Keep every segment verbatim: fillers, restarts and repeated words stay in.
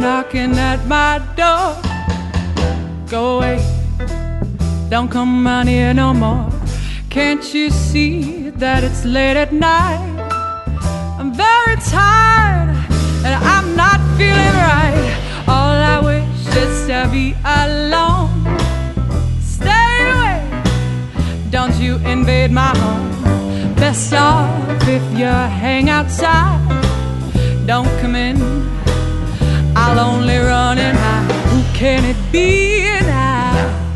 knocking at my door. Go away, don't come round here no more. Can't you see that it's late at night? I'm very tired and I'm not feeling right. All I wish is to be alone. Stay away, don't you invade my home. Best off if you hang outside. Don't come in, I'll only run and hide. Who can it be now?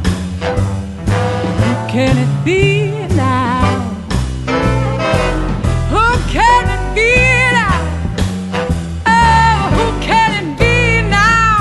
Who can it be now? Who can it be now? Oh, who can it be now?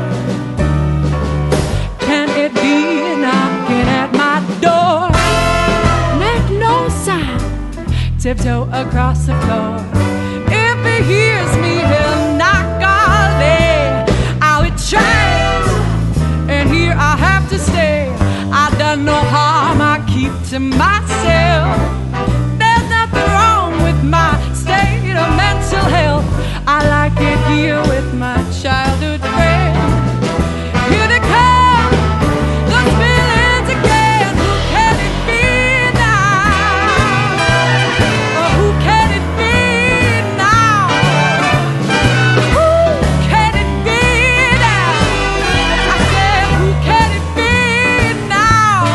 Can it be knocking at my door? Make no sound, tiptoe across the floor. If he hears me, he'll knock all day. I'll be trapped, and here I have to stay. I've done no harm, I keep to myself. There's nothing wrong with my state of mental health. I like it here with my childhood friend. Here they come, those feelings again. Who can it be now? Oh, who can it be now? Who can it be now? I said, who can it be now?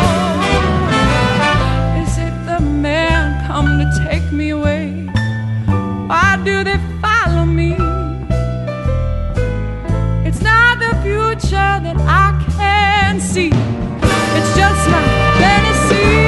Is it the man come to take me away? Why do they follow me? It's not the future that I can see. It's just my fantasy.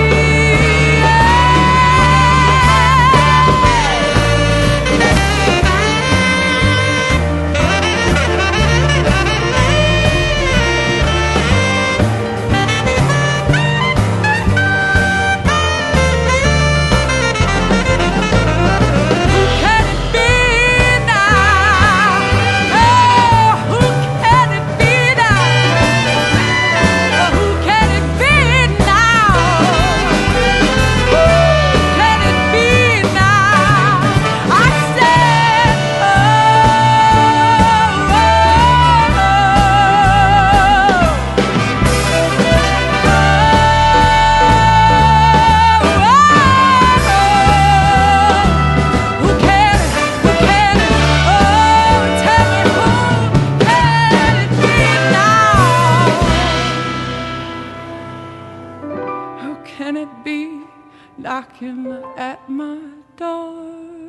Who can it be now? Oh, who can it be now? Oh, who can it be now? Who can it be now? I said, oh, who can it? Who can it? Oh, tell me who can it be now? Who can it be knocking at my door?